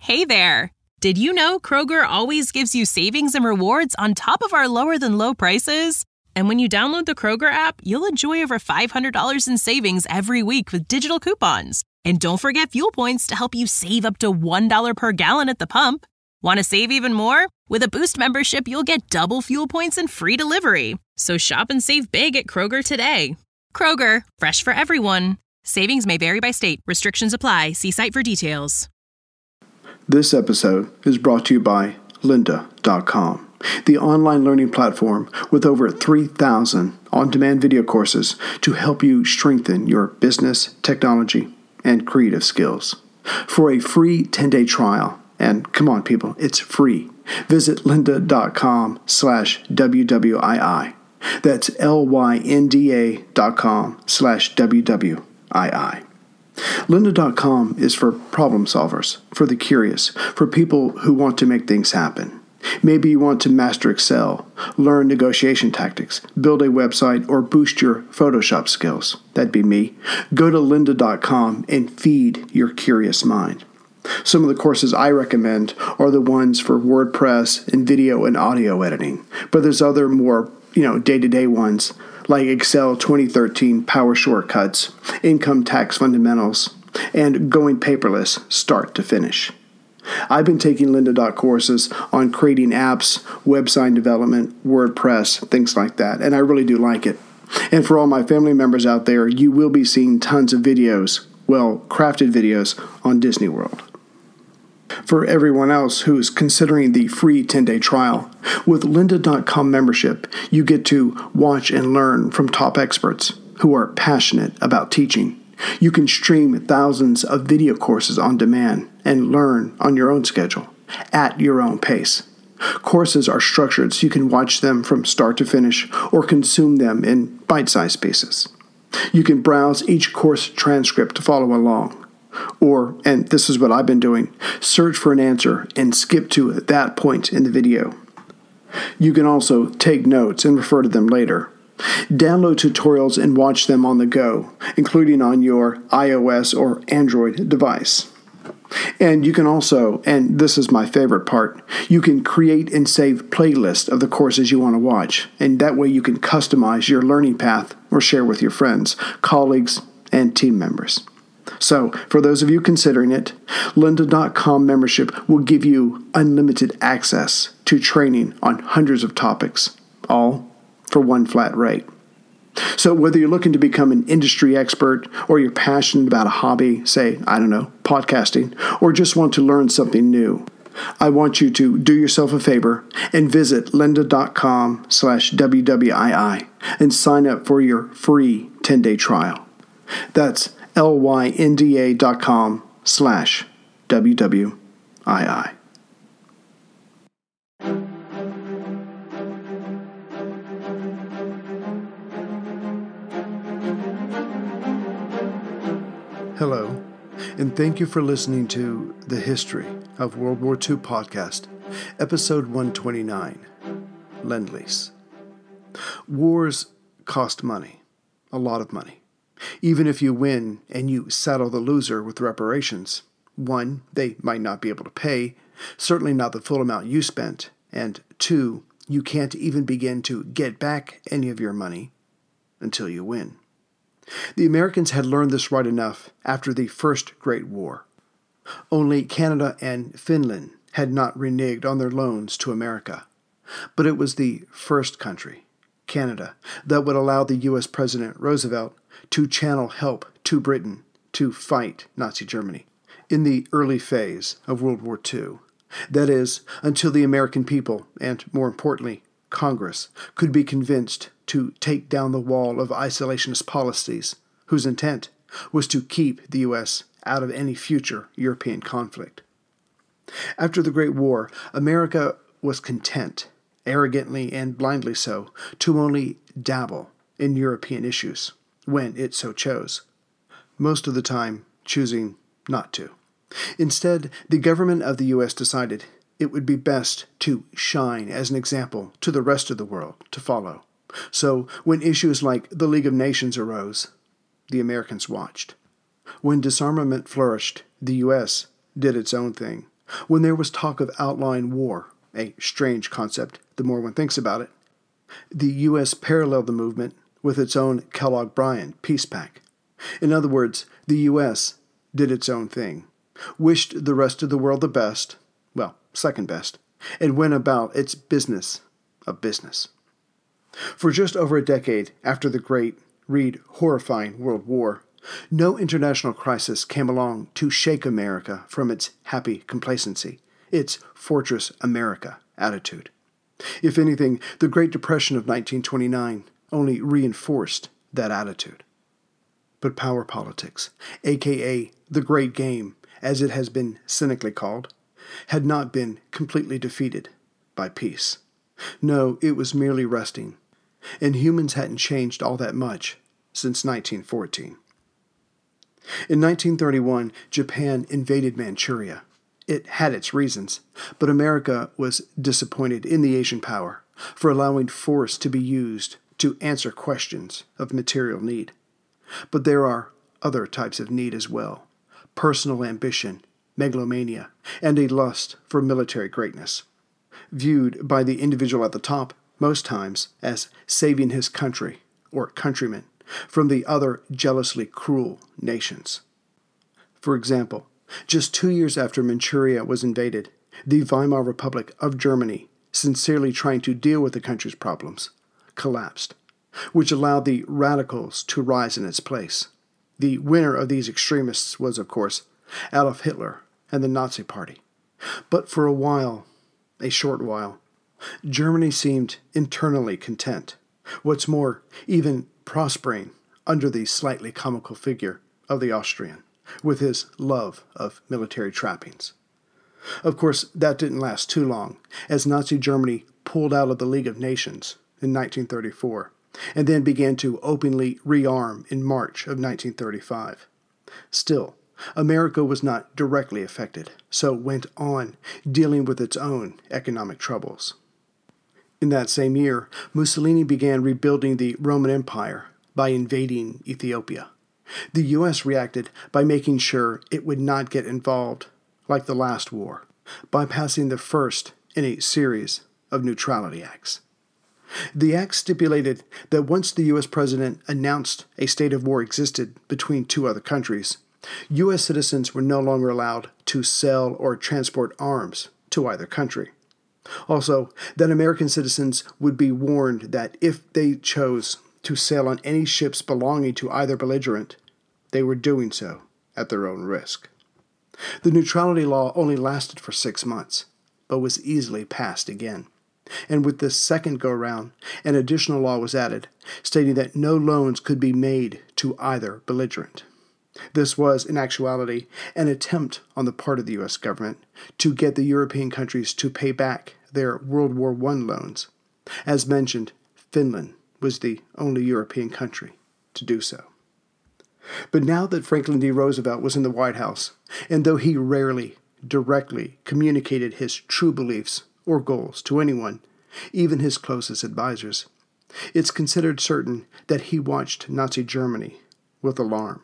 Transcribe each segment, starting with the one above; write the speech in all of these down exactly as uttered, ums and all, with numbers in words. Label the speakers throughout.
Speaker 1: Hey there! Did you know Kroger always gives you savings and rewards on top of our lower-than-low prices? And when you download the Kroger app, you'll enjoy over five hundred dollars in savings every week with digital coupons. And don't forget fuel points to help you save up to one dollar per gallon at the pump. Want to save even more? With a Boost membership, you'll get double fuel points and free delivery. So shop and save big at Kroger today. Kroger, fresh for everyone. Savings may vary by state. Restrictions apply. See site for details.
Speaker 2: This episode is brought to you by lynda dot com, the online learning platform with over three thousand on-demand video courses to help you strengthen your business, technology, and creative skills. For a free ten-day trial, and come on people, it's free, visit lynda dot com slash W W I I. That's L Y N D A dot com slash W W I I. lynda dot com is for problem solvers, for the curious, for people who want to make things happen. Maybe you want to master Excel, learn negotiation tactics, build a website, or boost your Photoshop skills. That'd be me. Go to lynda dot com and feed your curious mind. Some of the courses I recommend are the ones for WordPress and video and audio editing, but there's other more, you know, day-to-day ones like Excel twenty thirteen Power Shortcuts, Income Tax Fundamentals, and Going Paperless Start to Finish. I've been taking lynda dot com courses on creating apps, website development, WordPress, things like that, and I really do like it. And for all my family members out there, you will be seeing tons of videos, well, crafted videos on Disney World. For everyone else who's considering the free ten-day trial, with lynda dot com membership, you get to watch and learn from top experts who are passionate about teaching. You can stream thousands of video courses on demand and learn on your own schedule, at your own pace. Courses are structured so you can watch them from start to finish or consume them in bite-sized pieces. You can browse each course transcript to follow along. Or, and this is what I've been doing, search for an answer and skip to that point in the video. You can also take notes and refer to them later. Download tutorials and watch them on the go, including on your iOS or Android device. And you can also, and this is my favorite part, you can create and save playlists of the courses you want to watch, and that way you can customize your learning path or share with your friends, colleagues, and team members. So, for those of you considering it, lynda dot com membership will give you unlimited access to training on hundreds of topics, all for one flat rate. So whether you're looking to become an industry expert or you're passionate about a hobby, say, I don't know, podcasting, or just want to learn something new, I want you to do yourself a favor and visit lynda dot com slash W W I I and sign up for your free ten-day trial. That's L Y N D A dot com slash W W I I. Hello, and thank you for listening to The History of World War Two podcast, episode one twenty-nine, Lend-Lease. Wars cost money, a lot of money. Even if you win and you saddle the loser with reparations, one, they might not be able to pay, certainly not the full amount you spent, and two, you can't even begin to get back any of your money until you win. The Americans had learned this right enough after the First Great War. Only Canada and Finland had not reneged on their loans to America. But it was the first country, Canada, that would allow the U S President Roosevelt to channel help to Britain to fight Nazi Germany in the early phase of World War Two. That is, until the American people, and more importantly, Congress, could be convinced to take down the wall of isolationist policies whose intent was to keep the U S out of any future European conflict. After the Great War, America was content, arrogantly and blindly so, to only dabble in European issues when it so chose, most of the time choosing not to. Instead, the government of the U S decided it would be best to shine as an example to the rest of the world to follow. So, when issues like the League of Nations arose, the Americans watched. When disarmament flourished, the U S did its own thing, When there was talk of outlawing war, a strange concept the more one thinks about it, the U S paralleled the movement with its own Kellogg-Briand peace pact. In other words, the U S did its own thing, wished the rest of the world the best, well, second best, and went about its business of business. For just over a decade after the Great, read horrifying World War, no international crisis came along to shake America from its happy complacency, its Fortress America attitude. If anything, the Great Depression of nineteen twenty-nine only reinforced that attitude. But power politics, aka the Great Game, as it has been cynically called, had not been completely defeated by peace. No, it was merely resting, and humans hadn't changed all that much since nineteen fourteen. In nineteen thirty-one, Japan invaded Manchuria. It had its reasons, but America was disappointed in the Asian power for allowing force to be used to answer questions of material need. But there are other types of need as well: personal ambition, megalomania, and a lust for military greatness, viewed by the individual at the top most times as saving his country or countrymen from the other jealously cruel nations. For example, just two years after Manchuria was invaded, the Weimar Republic of Germany, sincerely trying to deal with the country's problems, collapsed, which allowed the radicals to rise in its place. The winner of these extremists was, of course, Adolf Hitler and the Nazi Party. But for a while, a short while, Germany seemed internally content. What's more, even prospering under the slightly comical figure of the Austrian, with his love of military trappings. Of course, that didn't last too long, as Nazi Germany pulled out of the League of Nations in nineteen thirty-four, and then began to openly rearm in March of nineteen thirty-five. Still, America was not directly affected, so went on dealing with its own economic troubles. In that same year, Mussolini began rebuilding the Roman Empire by invading Ethiopia. The U S reacted by making sure it would not get involved, like the last war, by passing the first in a series of neutrality acts. The act stipulated that once the U S president announced a state of war existed between two other countries, U S citizens were no longer allowed to sell or transport arms to either country. Also, that American citizens would be warned that if they chose to sail on any ships belonging to either belligerent, they were doing so at their own risk. The neutrality law only lasted for six months, but was easily passed again. And with this second go-round, an additional law was added, stating that no loans could be made to either belligerent. This was, in actuality, an attempt on the part of the U S government to get the European countries to pay back their World War One loans. As mentioned, Finland was the only European country to do so. But now that Franklin D. Roosevelt was in the White House, and though he rarely directly communicated his true beliefs or goals to anyone, even his closest advisors, it's considered certain that he watched Nazi Germany with alarm.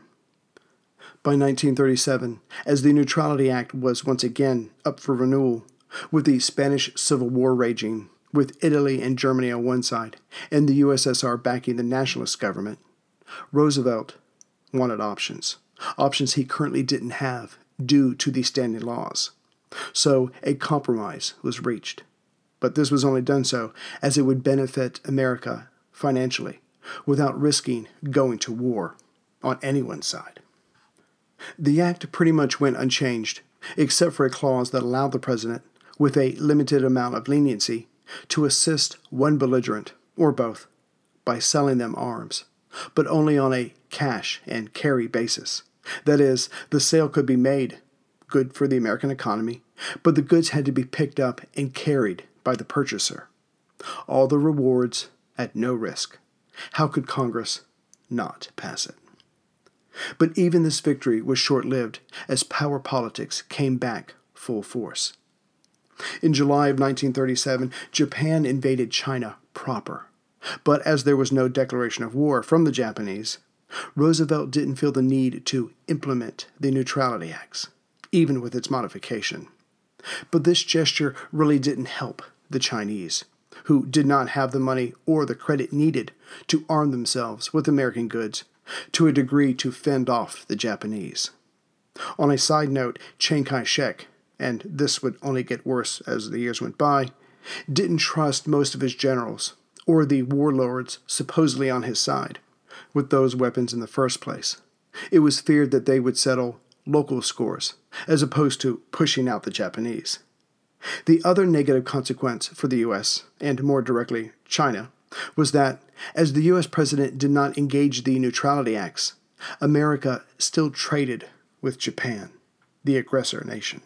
Speaker 2: By nineteen thirty-seven, as the Neutrality Act was once again up for renewal, with the Spanish Civil War raging, with Italy and Germany on one side, and the U S S R backing the nationalist government, Roosevelt wanted options, options he currently didn't have due to the standing laws. So a compromise was reached. But this was only done so as it would benefit America financially, without risking going to war on anyone's side. The act pretty much went unchanged, except for a clause that allowed the president, with a limited amount of leniency, to assist one belligerent, or both, by selling them arms, but only on a cash and carry basis. That is, the sale could be made, good for the American economy, but the goods had to be picked up and carried by the purchaser. All the rewards at no risk. How could Congress not pass it? But even this victory was short-lived as power politics came back full force. In July of nineteen thirty-seven, Japan invaded China proper. But as there was no declaration of war from the Japanese, Roosevelt didn't feel the need to implement the Neutrality Acts, even with its modification. But this gesture really didn't help the Chinese, who did not have the money or the credit needed to arm themselves with American goods to a degree to fend off the Japanese. On a side note, Chiang Kai-shek, and this would only get worse as the years went by, didn't trust most of his generals or the warlords supposedly on his side with those weapons in the first place. It was feared that they would settle local scores as opposed to pushing out the Japanese. The other negative consequence for the U S, and more directly China, was that as the U S president did not engage the neutrality acts, America still traded with Japan, the aggressor nation.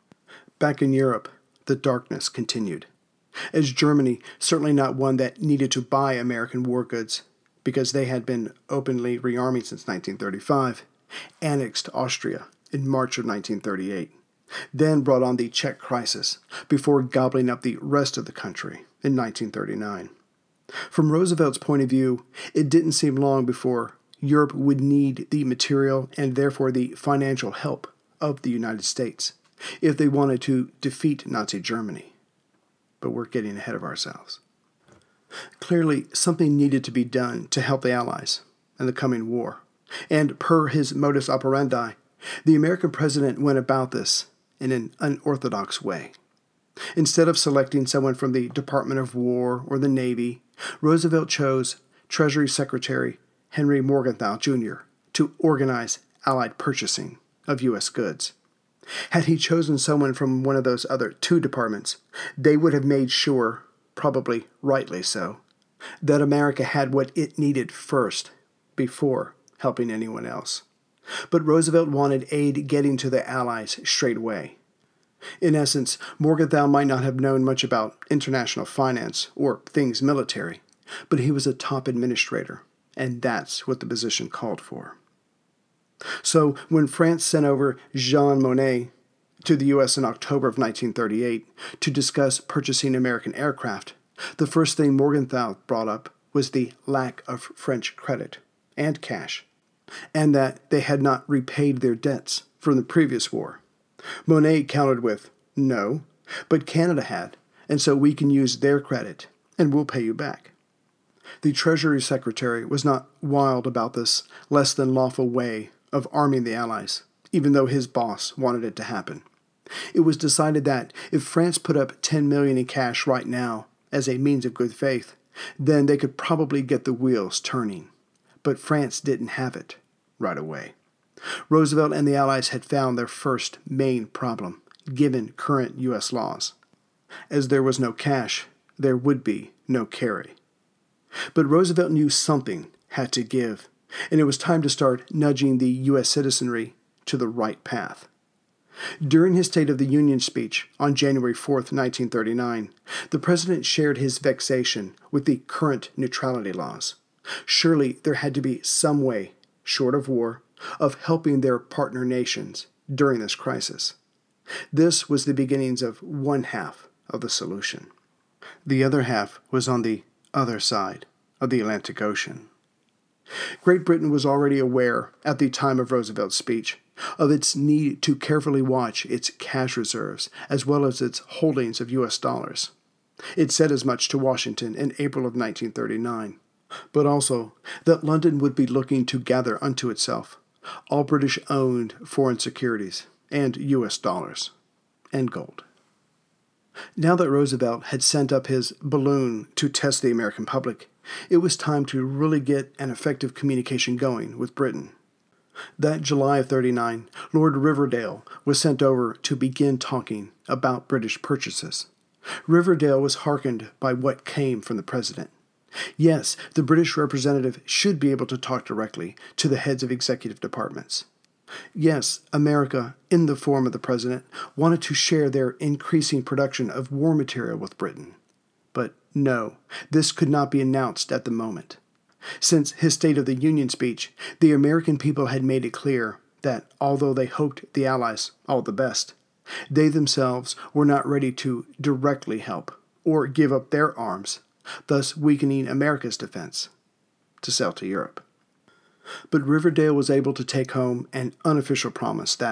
Speaker 2: Back in Europe, the darkness continued, as Germany, certainly not one that needed to buy American war goods because they had been openly rearming since nineteen thirty-five, annexed Austria in March of nineteen thirty-eight, then brought on the Czech crisis before gobbling up the rest of the country in nineteen thirty-nine. From Roosevelt's point of view, it didn't seem long before Europe would need the material and therefore the financial help of the United States if they wanted to defeat Nazi Germany. But we're getting ahead of ourselves. Clearly, something needed to be done to help the Allies in the coming war, and per his modus operandi, the American president went about this in an unorthodox way. Instead of selecting someone from the Department of War or the Navy, Roosevelt chose Treasury Secretary Henry Morgenthau Junior to organize Allied purchasing of U S goods. Had he chosen someone from one of those other two departments, they would have made sure, probably rightly so, that America had what it needed first before helping anyone else. But Roosevelt wanted aid getting to the Allies straight away. In essence, Morgenthau might not have known much about international finance or things military, but he was a top administrator, and that's what the position called for. So when France sent over Jean Monnet to the U S in October of nineteen thirty-eight to discuss purchasing American aircraft, the first thing Morgenthau brought up was the lack of French credit and cash, and that they had not repaid their debts from the previous war. Monnet countered with, "No, but Canada had, and so we can use their credit, and we'll pay you back." The Treasury Secretary was not wild about this less than lawful way of arming the Allies, even though his boss wanted it to happen. It was decided that if France put up ten million dollars in cash right now as a means of good faith, then they could probably get the wheels turning. But France didn't have it right away. Roosevelt and the Allies had found their first main problem, given current U S laws. As there was no cash, there would be no carry. But Roosevelt knew something had to give, and it was time to start nudging the U S citizenry to the right path. During his State of the Union speech on January fourth, nineteen thirty-nine, the president shared his vexation with the current neutrality laws. Surely there had to be some way, short of war, of helping their partner nations during this crisis. This was the beginnings of one half of the solution. The other half was on the other side of the Atlantic Ocean. Great Britain was already aware, at the time of Roosevelt's speech, of its need to carefully watch its cash reserves as well as its holdings of U S dollars. It said as much to Washington in April of nineteen thirty-nine, but also that London would be looking to gather unto itself all British-owned foreign securities and U S dollars and gold. Now that Roosevelt had sent up his balloon to test the American public, it was time to really get an effective communication going with Britain. That July of thirty-nine, Lord Riverdale was sent over to begin talking about British purchases. Riverdale was heartened by what came from the president. Yes, the British representative should be able to talk directly to the heads of executive departments. Yes, America, in the form of the president, wanted to share their increasing production of war material with Britain. But no, this could not be announced at the moment. Since his State of the Union speech, the American people had made it clear that, although they hoped the Allies all the best, they themselves were not ready to directly help or give up their arms, thus weakening America's defense, to sell to Europe. But Riverdale was able to take home an unofficial promise that,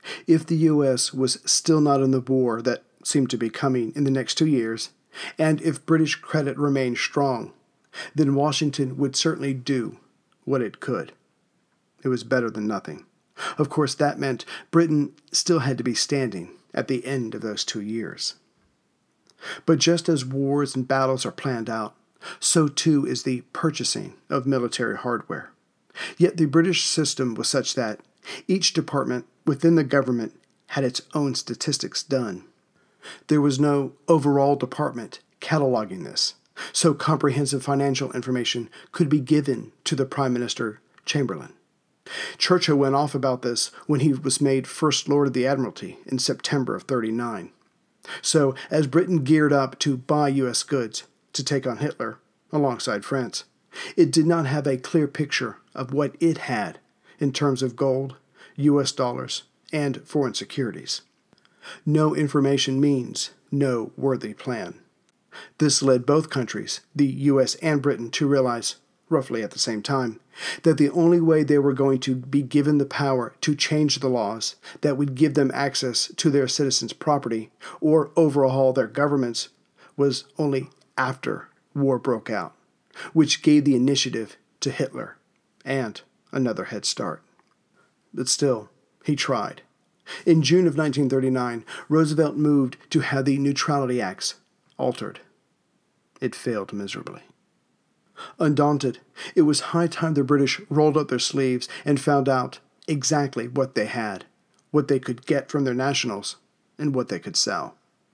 Speaker 2: If the U S was still not in the war that seemed to be coming in the next two years, and if British credit remained strong, then Washington would certainly do what it could. It was better than nothing. Of course, that meant Britain still had to be standing at the end of those two years. But just as wars and battles are planned out, so too is the purchasing of military hardware. Yet the British system was such that each department within the government had its own statistics done. There was no overall department cataloging this, so comprehensive financial information could be given to the Prime Minister Chamberlain. Churchill went off about this when he was made First Lord of the Admiralty in September of thirty-nine. So, as Britain geared up to buy U S goods to take on Hitler, alongside France, it did not have a clear picture of what it had in terms of gold, U S dollars, and foreign securities. No information means no worthy plan. This led both countries, the U S and Britain, to realize, roughly at the same time, that the only way they were going to be given the power to change the laws that would give them access to their citizens' property or overhaul their governments was only after war broke out, which gave the initiative to Hitler and another head start. But still, he tried. In June of nineteen thirty-nine, Roosevelt moved to have the Neutrality Acts altered. It failed miserably. Undaunted, it was high time the British rolled up their sleeves and found out exactly what they had, what they could get from their nationals, and what they could sell.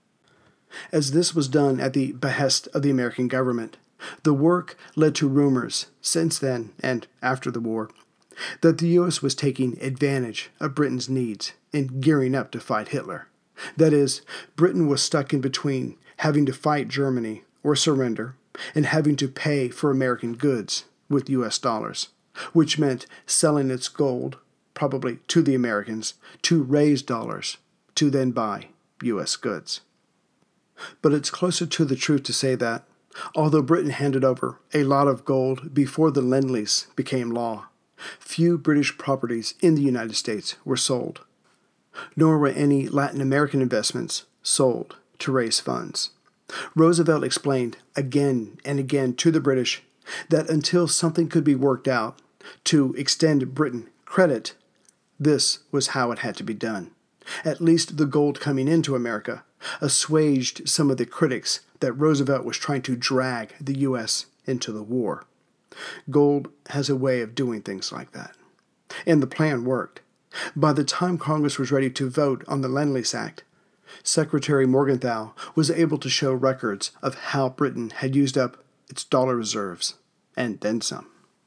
Speaker 2: As this was done at the behest of the American government, the work led to rumors since then and after the war that the U S was taking advantage of Britain's needs in gearing up to fight Hitler. That is, Britain was stuck in between having to fight Germany or surrender and having to pay for American goods with U S dollars, which meant selling its gold, probably to the Americans, to raise dollars, to then buy U S goods. But it's closer to the truth to say that, although Britain handed over a lot of gold before the Lend-Lease became law, few British properties in the United States were sold, nor were any Latin American investments sold to raise funds. Roosevelt explained again and again to the British that until something could be worked out to extend Britain credit, this was how it had to be done. At least the gold coming into America assuaged some of the critics that Roosevelt was trying to drag the U S into the war. Gold has a way of doing things like that. And the plan worked. By the time Congress was ready to vote on the Lend-Lease Act, Secretary Morgenthau was able to show records of how Britain had used up its dollar reserves, and then some.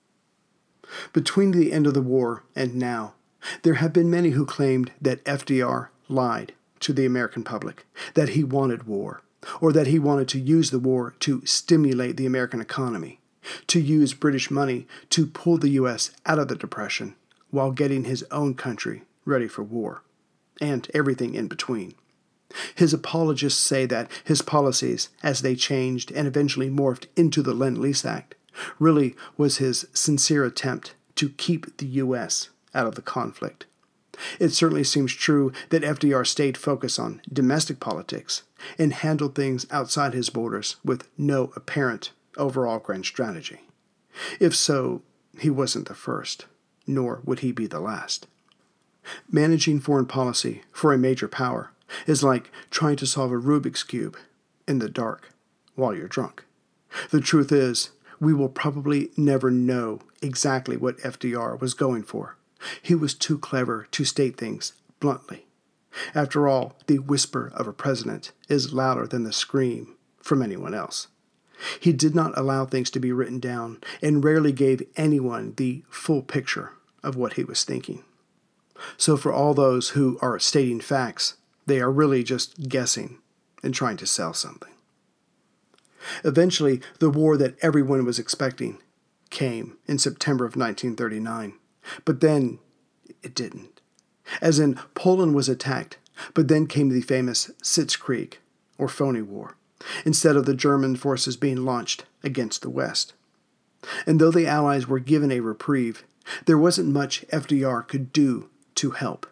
Speaker 2: Between the end of the war and now, there have been many who claimed that F D R lied to the American public, that he wanted war, or that he wanted to use the war to stimulate the American economy, to use British money to pull the U S out of the Depression while getting his own country ready for war, and everything in between. His apologists say that his policies, as they changed and eventually morphed into the Lend-Lease Act, really was his sincere attempt to keep the U S out of the conflict. It certainly seems true that F D R stayed focused on domestic politics and handled things outside his borders with no apparent overall grand strategy. If so, he wasn't the first, nor would he be the last. Managing foreign policy for a major power is like trying to solve a Rubik's Cube in the dark while you're drunk. The truth is, we will probably never know exactly what F D R was going for. He was too clever to state things bluntly. After all, the whisper of a president is louder than the scream from anyone else. He did not allow things to be written down and rarely gave anyone the full picture of what he was thinking. So for all those who are stating facts, they are really just guessing and trying to sell something. Eventually, the war that everyone was expecting came in September of nineteen thirty-nine. But then it didn't. As in, Poland was attacked, but then came the famous Sitzkrieg, or phony war, instead of the German forces being launched against the West. And though the Allies were given a reprieve, there wasn't much F D R could do to help,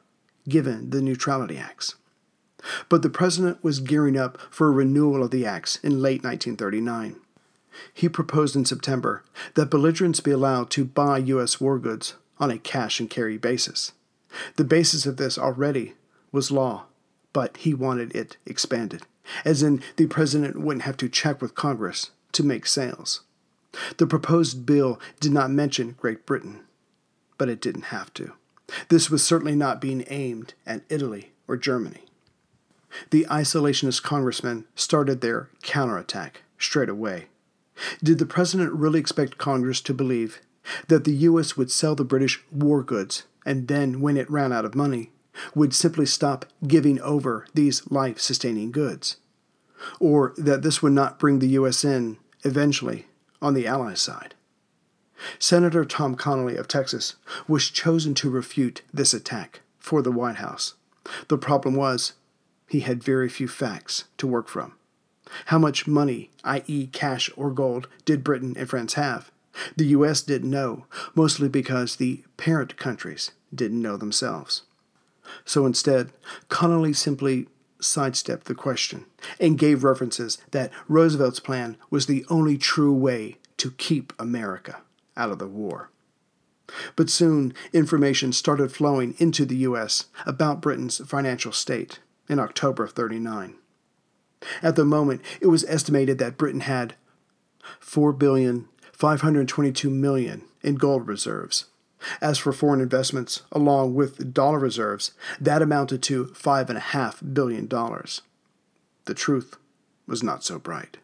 Speaker 2: given the Neutrality Acts. But the president was gearing up for a renewal of the acts in late nineteen thirty-nine. He proposed in September that belligerents be allowed to buy U S war goods on a cash-and-carry basis. The basis of this already was law, but he wanted it expanded, as in the president wouldn't have to check with Congress to make sales. The proposed bill did not mention Great Britain, but it didn't have to. This was certainly not being aimed at Italy or Germany. The isolationist congressmen started their counterattack straight away. Did the president really expect Congress to believe that the U S would sell the British war goods and then, when it ran out of money, would simply stop giving over these life-sustaining goods? Or that this would not bring the U S in, eventually, on the Allies' side? Senator Tom Connally of Texas was chosen to refute this attack for the White House. The problem was, he had very few facts to work from. How much money, that is cash or gold, did Britain and France have? The U S didn't know, mostly because the parent countries didn't know themselves. So instead, Connally simply sidestepped the question and gave references that Roosevelt's plan was the only true way to keep America out of the war. But soon, information started flowing into the U S about Britain's financial state in October of thirty-nine. At the moment, it was estimated that Britain had four billion five hundred twenty-two million dollars in gold reserves. As for foreign investments, along with dollar reserves, that amounted to five point five billion dollars. The truth was not so bright.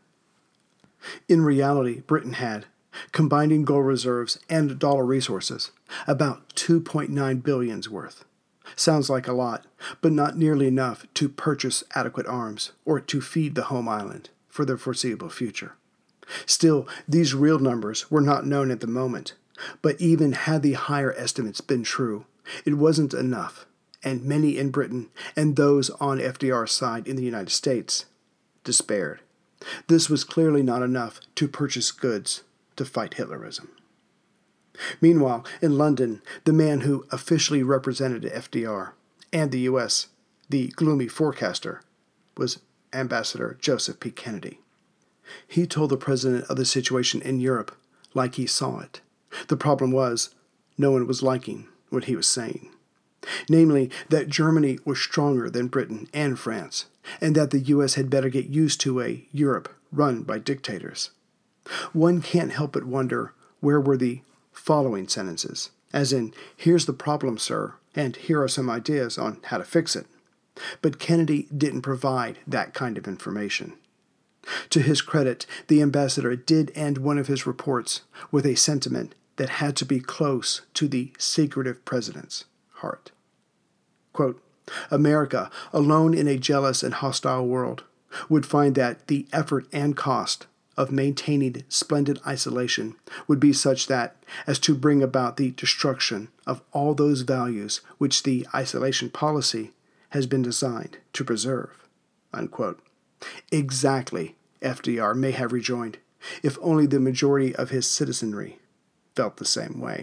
Speaker 2: In reality, Britain had, combining gold reserves and dollar resources, about two point nine billion dollars worth. Sounds like a lot, but not nearly enough to purchase adequate arms or to feed the home island for the foreseeable future. Still, these real numbers were not known at the moment, but even had the higher estimates been true, it wasn't enough, and many in Britain and those on F D R's side in the United States despaired. This was clearly not enough to purchase goods to fight Hitlerism. Meanwhile, in London, the man who officially represented F D R and the U S, the gloomy forecaster, was Ambassador Joseph P. Kennedy. He told the president of the situation in Europe like he saw it. The problem was, no one was liking what he was saying. Namely, that Germany was stronger than Britain and France, and that the U S had better get used to a Europe run by dictators. One can't help but wonder, where were the following sentences, as in, here's the problem, sir, and here are some ideas on how to fix it. But Kennedy didn't provide that kind of information. To his credit, the ambassador did end one of his reports with a sentiment that had to be close to the secretive president's heart. Quote, America, alone in a jealous and hostile world, would find that the effort and cost of maintaining splendid isolation would be such that as to bring about the destruction of all those values which the isolation policy has been designed to preserve. Unquote. Exactly, F D R may have rejoined, if only the majority of his citizenry felt the same way.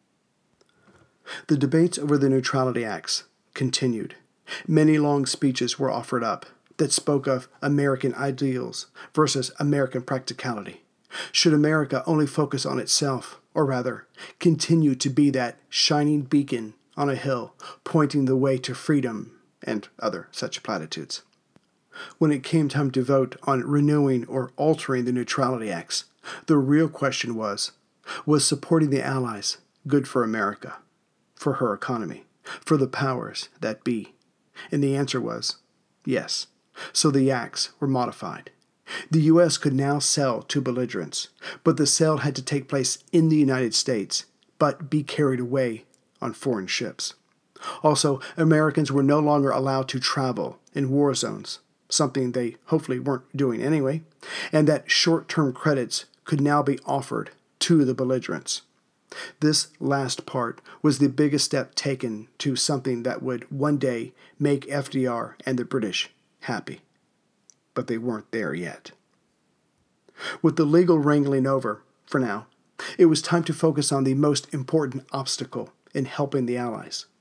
Speaker 2: The debates over the Neutrality Acts continued. Many long speeches were offered up that spoke of American ideals versus American practicality. Should America only focus on itself, or rather, continue to be that shining beacon on a hill pointing the way to freedom, and other such platitudes? When it came time to vote on renewing or altering the Neutrality Acts, the real question was, was supporting the Allies good for America, for her economy, for the powers that be? And the answer was yes. So the acts were modified. The U S could now sell to belligerents, but the sale had to take place in the United States, but be carried away on foreign ships. Also, Americans were no longer allowed to travel in war zones, something they hopefully weren't doing anyway, and that short-term credits could now be offered to the belligerents. This last part was the biggest step taken to something that would one day make F D R and the British happy. But they weren't there yet. With the legal wrangling over, for now, it was time to focus on the most important obstacle in helping the Allies: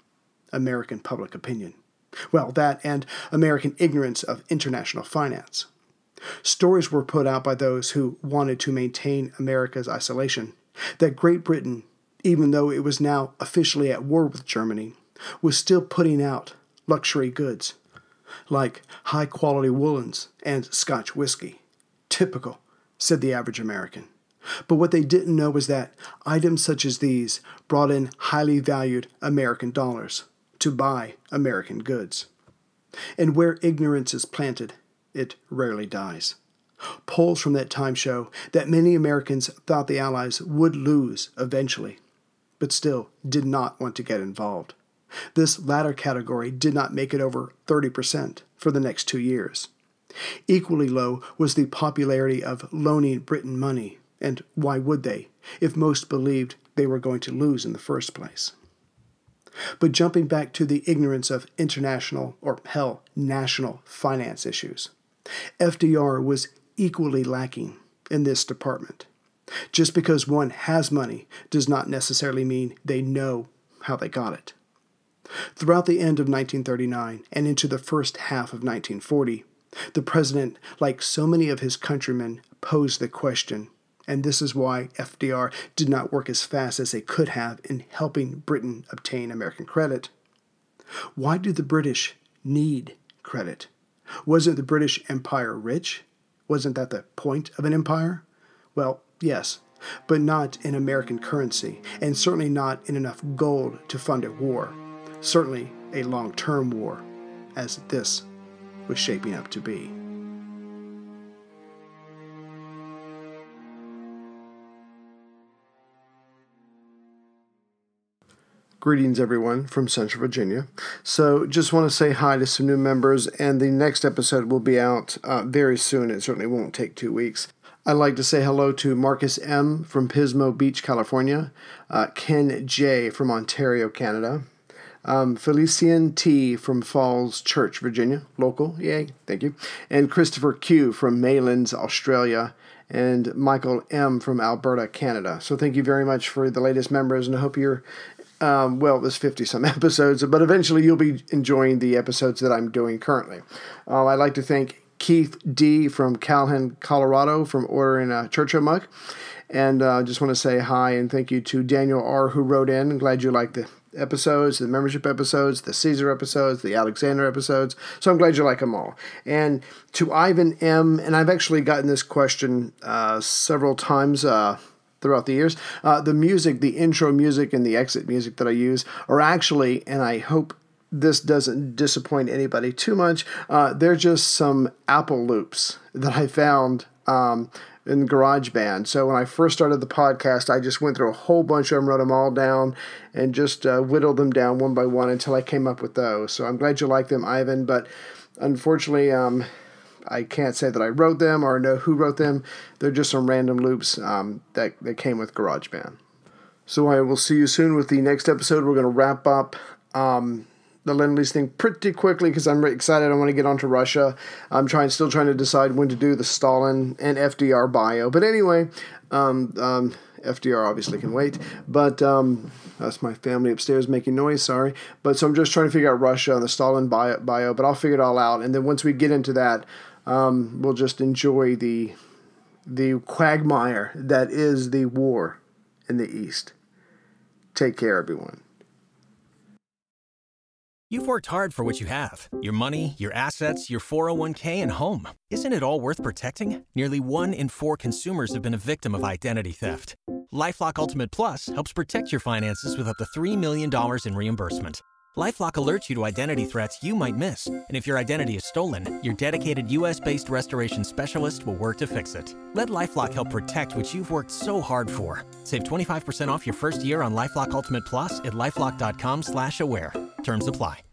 Speaker 2: American public opinion. Well, that and American ignorance of international finance. Stories were put out by those who wanted to maintain America's isolation that Great Britain, even though it was now officially at war with Germany, was still putting out luxury goods like high-quality woolens and Scotch whiskey. Typical, said the average American. But what they didn't know was that items such as these brought in highly valued American dollars to buy American goods. And where ignorance is planted, it rarely dies. Polls from that time show that many Americans thought the Allies would lose eventually, but still did not want to get involved. This latter category did not make it over thirty percent for the next two years. Equally low was the popularity of loaning Britain money, and why would they, if most believed they were going to lose in the first place? But jumping back to the ignorance of international, or hell, national finance issues, F D R was equally lacking in this department. Just because one has money does not necessarily mean they know how they got it. Throughout the end of nineteen thirty-nine and into the first half of nineteen forty, the president, like so many of his countrymen, posed the question, and this is why F D R did not work as fast as they could have in helping Britain obtain American credit. Why do the British need credit? Wasn't the British Empire rich? Wasn't that the point of an empire? Well, yes, but not in American currency, and certainly not in enough gold to fund a war. Certainly a long-term war, as this was shaping up to be. Greetings, everyone, from Central Virginia. So just want to say hi to some new members, and the next episode will be out uh, very soon. It certainly won't take two weeks. I'd like to say hello to Marcus M. from Pismo Beach, California, uh, Ken J. from Ontario, Canada, um, Felician T. from Falls Church, Virginia, local, yay, thank you, and Christopher Q. from Maylands, Australia, and Michael M. from Alberta, Canada. So thank you very much for the latest members, and I hope you're Um, well, there's fifty-some episodes, but eventually you'll be enjoying the episodes that I'm doing currently. Uh, I'd like to thank Keith D. from Calhoun, Colorado, from ordering a Churchill mug. And I uh, just want to say hi and thank you to Daniel R., who wrote in. I'm glad you liked the episodes, the membership episodes, the Caesar episodes, the Alexander episodes. So I'm glad you like them all. And to Ivan M., and I've actually gotten this question uh, several times uh throughout the years. Uh, the music, the intro music and the exit music that I use are actually, and I hope this doesn't disappoint anybody too much, uh, they're just some Apple loops that I found um, in GarageBand. So when I first started the podcast, I just went through a whole bunch of them, wrote them all down, and just uh, whittled them down one by one until I came up with those. So I'm glad you like them, Ivan, but unfortunately, um, I can't say that I wrote them or know who wrote them. They're just some random loops um, that, that came with GarageBand. So I will see you soon with the next episode. We're going to wrap up um, the Lend-Lease thing pretty quickly because I'm excited. I want to get on to Russia. I'm trying, still trying to decide when to do the Stalin and F D R bio. But anyway, um, um, F D R obviously can wait. But um, that's my family upstairs making noise, sorry. But so I'm just trying to figure out Russia and the Stalin bio, bio but I'll figure it all out. And then once we get into that, Um, we'll just enjoy the the quagmire that is the war in the East. Take care, everyone.
Speaker 3: You've worked hard for what you have. Your money, your assets, your four oh one k, and home. Isn't it all worth protecting? Nearly one in four consumers have been a victim of identity theft. LifeLock Ultimate Plus helps protect your finances with up to three million dollars in reimbursement. LifeLock alerts you to identity threats you might miss. And if your identity is stolen, your dedicated U S-based restoration specialist will work to fix it. Let LifeLock help protect what you've worked so hard for. Save twenty-five percent off your first year on LifeLock Ultimate Plus at LifeLock.com slash aware. Terms apply.